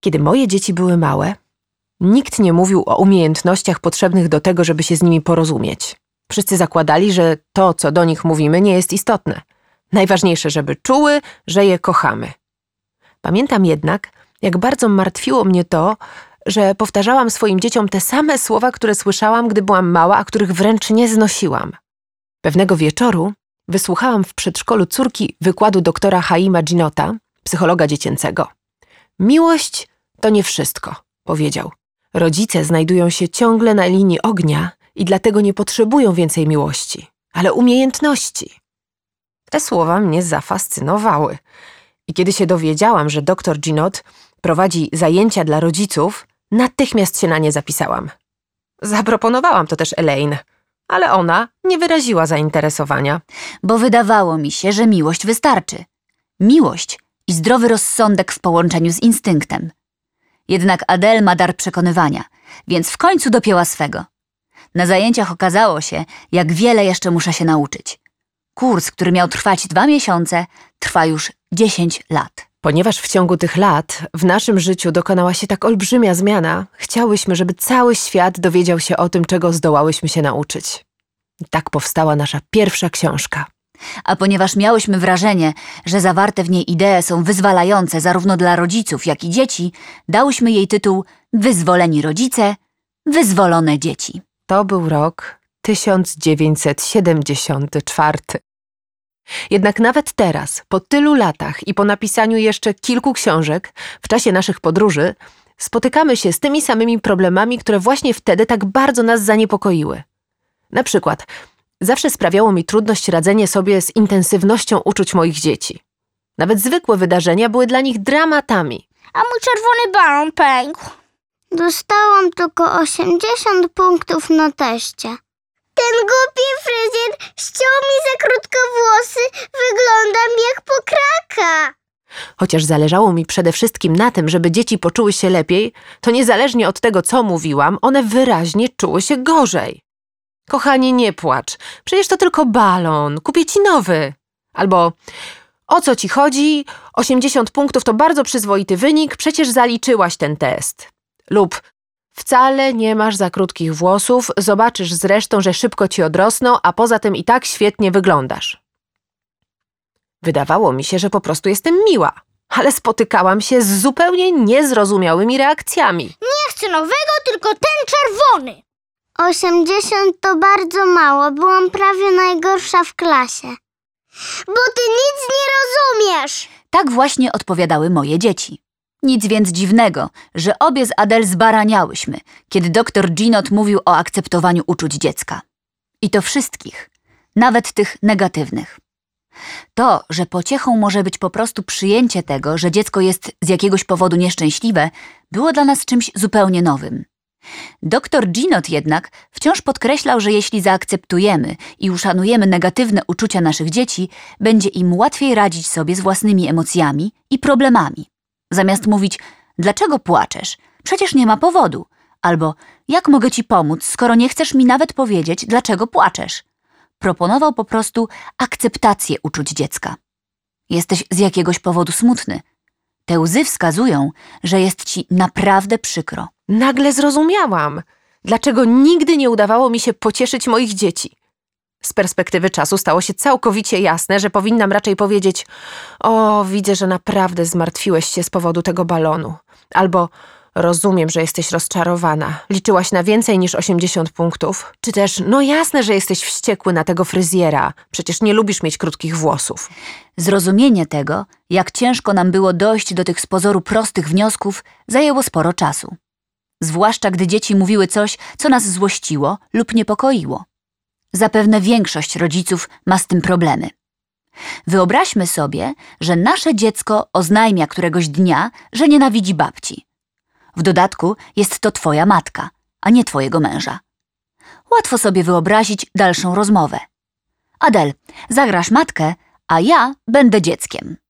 Kiedy moje dzieci były małe, nikt nie mówił o umiejętnościach potrzebnych do tego, żeby się z nimi porozumieć. Wszyscy zakładali, że to, co do nich mówimy, nie jest istotne. Najważniejsze, żeby czuły, że je kochamy. Pamiętam jednak, jak bardzo martwiło mnie to, że powtarzałam swoim dzieciom te same słowa, które słyszałam, gdy byłam mała, a których wręcz nie znosiłam. Pewnego wieczoru wysłuchałam w przedszkolu córki wykładu doktora Haima Ginota, psychologa dziecięcego. Miłość to nie wszystko, powiedział. Rodzice znajdują się ciągle na linii ognia i dlatego nie potrzebują więcej miłości, ale umiejętności. Te słowa mnie zafascynowały. I kiedy się dowiedziałam, że dr Ginot prowadzi zajęcia dla rodziców, natychmiast się na nie zapisałam. Zaproponowałam to też Elaine, ale ona nie wyraziła zainteresowania. Bo wydawało mi się, że miłość wystarczy. Miłość i zdrowy rozsądek w połączeniu z instynktem. Jednak Adele ma dar przekonywania, więc w końcu dopięła swego. Na zajęciach okazało się, jak wiele jeszcze muszę się nauczyć. Kurs, który miał trwać 2 miesiące, trwa już 10 lat. Ponieważ w ciągu tych lat w naszym życiu dokonała się tak olbrzymia zmiana, chciałyśmy, żeby cały świat dowiedział się o tym, czego zdołałyśmy się nauczyć. I tak powstała nasza pierwsza książka. A ponieważ miałyśmy wrażenie, że zawarte w niej idee są wyzwalające zarówno dla rodziców, jak i dzieci, dałyśmy jej tytuł Wyzwoleni rodzice, wyzwolone dzieci. To był rok 1974. Jednak nawet teraz, po tylu latach i po napisaniu jeszcze kilku książek, w czasie naszych podróży, spotykamy się z tymi samymi problemami, które właśnie wtedy tak bardzo nas zaniepokoiły. Na przykład, zawsze sprawiało mi trudność radzenie sobie z intensywnością uczuć moich dzieci. Nawet zwykłe wydarzenia były dla nich dramatami. A mój czerwony balon pękł. Dostałam tylko 80 punktów na teście. Ten głupi fryzjer ściął mi za krótko włosy, wyglądam jak pokraka. Chociaż zależało mi przede wszystkim na tym, żeby dzieci poczuły się lepiej, to niezależnie od tego, co mówiłam, one wyraźnie czuły się gorzej. Kochanie, nie płacz, przecież to tylko balon, kupię ci nowy. Albo, o co ci chodzi? 80 punktów to bardzo przyzwoity wynik, przecież zaliczyłaś ten test. Lub, wcale nie masz za krótkich włosów, zobaczysz zresztą, że szybko ci odrosną, a poza tym i tak świetnie wyglądasz. Wydawało mi się, że po prostu jestem miła, ale spotykałam się z zupełnie niezrozumiałymi reakcjami. Nie chcę nowego, tylko ten czerwony. 80 to bardzo mało, byłam prawie najgorsza w klasie. Bo ty nic nie rozumiesz. Tak właśnie odpowiadały moje dzieci. Nic więc dziwnego, że obie z Adele zbaraniałyśmy, kiedy dr Ginot mówił o akceptowaniu uczuć dziecka. I to wszystkich, nawet tych negatywnych. To, że pociechą może być po prostu przyjęcie tego, że dziecko jest z jakiegoś powodu nieszczęśliwe, było dla nas czymś zupełnie nowym. Dr Ginot jednak wciąż podkreślał, że jeśli zaakceptujemy i uszanujemy negatywne uczucia naszych dzieci, będzie im łatwiej radzić sobie z własnymi emocjami i problemami. Zamiast mówić, dlaczego płaczesz? Przecież nie ma powodu. Albo, jak mogę ci pomóc, skoro nie chcesz mi nawet powiedzieć, dlaczego płaczesz? Proponował po prostu akceptację uczuć dziecka. Jesteś z jakiegoś powodu smutny. Te łzy wskazują, że jest ci naprawdę przykro. Nagle zrozumiałam, dlaczego nigdy nie udawało mi się pocieszyć moich dzieci. Z perspektywy czasu stało się całkowicie jasne, że powinnam raczej powiedzieć: o, widzę, że naprawdę zmartwiłeś się z powodu tego balonu. Albo rozumiem, że jesteś rozczarowana. Liczyłaś na więcej niż 80 punktów. Czy też, no jasne, że jesteś wściekły na tego fryzjera. Przecież nie lubisz mieć krótkich włosów. Zrozumienie tego, jak ciężko nam było dojść do tych z pozoru prostych wniosków, zajęło sporo czasu. Zwłaszcza gdy dzieci mówiły coś, co nas złościło lub niepokoiło. Zapewne większość rodziców ma z tym problemy. Wyobraźmy sobie, że nasze dziecko oznajmia któregoś dnia, że nienawidzi babci. W dodatku jest to twoja matka, a nie twojego męża. Łatwo sobie wyobrazić dalszą rozmowę. Adele, zagrasz matkę, a ja będę dzieckiem.